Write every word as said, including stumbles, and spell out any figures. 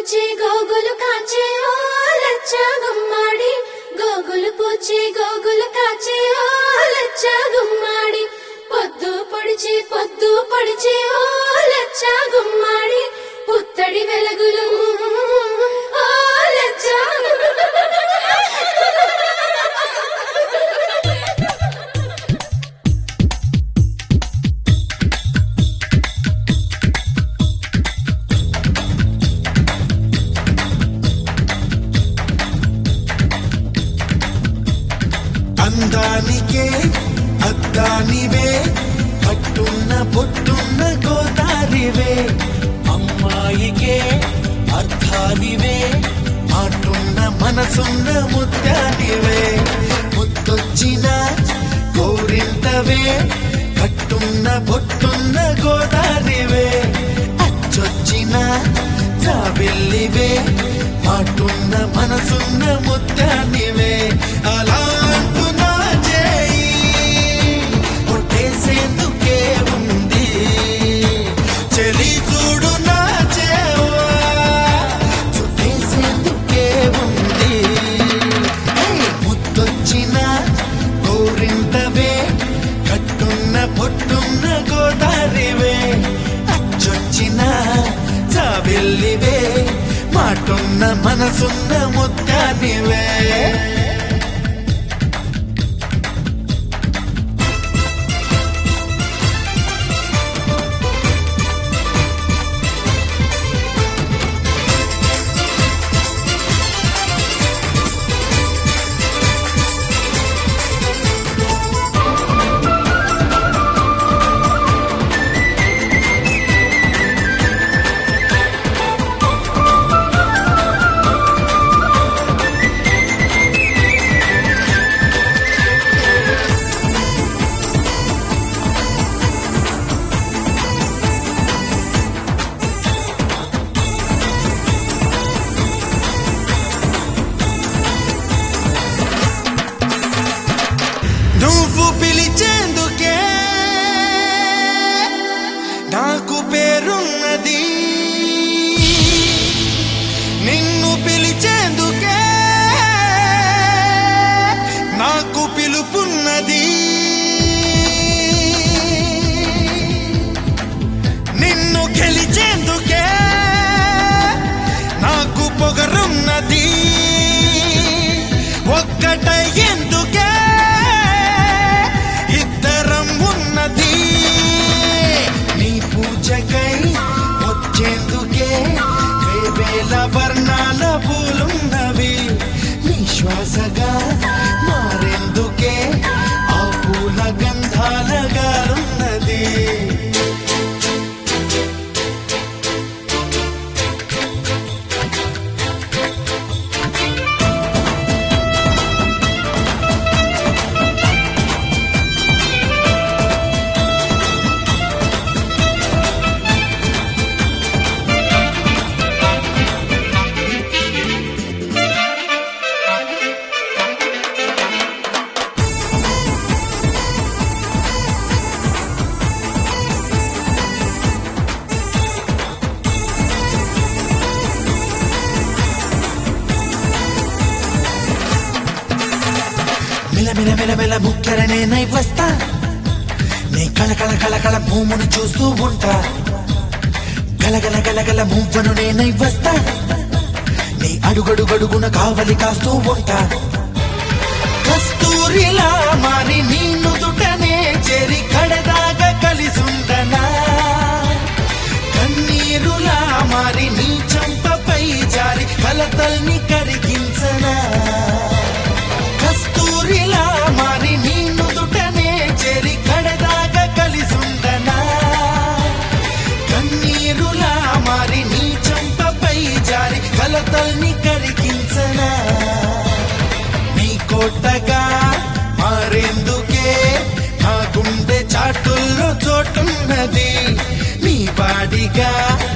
పూచి గోగులు కాచే ఓ లచ్చ గుమ్మాడి గోగులు పూచి గోగులు కాచే ఓ లచ్చ గుమ్మాడి పొద్దు పొడిచి పొద్దు పొడిచి ఓ లచ్చ గుమ్మాడి పుత్తడి వెలుగులు ఓ లచ్చ అందానికే అద్దానివే కట్టున్న పొట్టున్న గోదారివే అమ్మాయికే అర్థానివే మాటున్న మనసున్న ముత్యానివే ముత్తొచ్చిన గోరింతవే కట్టున్న పొట్టున్న గోదారివే అచ్చొచ్చిన జాబిల్లివే మాటున్న మనసున్న ముత్యానివే అలా పొట్టున్న గోదారివే అచ్చొచ్చిన జాబిల్లివే మాటున్న మనసున్న ముత్యానివే నువ్వు పిలిచేందుకే నాకు పేరున్నది నిన్ను పిలిచేందుకే నాకు పిలుపున్నది నిన్ను గెలిచేందుకే నాకు పొగరున్నది ఒక్కటయ్యేందుకే వచ్చేందుకే వేవేల వర్ణాల పూలున్నవి నీ శ్వాసగా మారేందుకే ఆ పూల గంధాల గాలున్నది మెల మెల మెల ముఖ్యరనే నై వస్తా నీ కళ కళ కళ కళ భూమును చూస్తూ ఉంటా గలగల గలగల మువ్వను నేనై వస్తా నీ అడుగడుగడుగున కావలి కాస్తూ ఉంటా కస్తూరిలా మారి నీ నుదుటనే చేరి కడదాగా కలిసుండనా కన్నీరులా మారి నీ చంపపై జారి కలతల్ని కరిగించనా కస్తూరిలా మారి నీ నుదుటనే చేరి కడదాగా కలిసుండనా కన్నీరులా మారి నీ చంపపై జారి కలతల్ని కరిగించనా నీ కోటగా మారేందుకే నా గుండె చాటుల్లో చోటున్నది నీ వాడిగా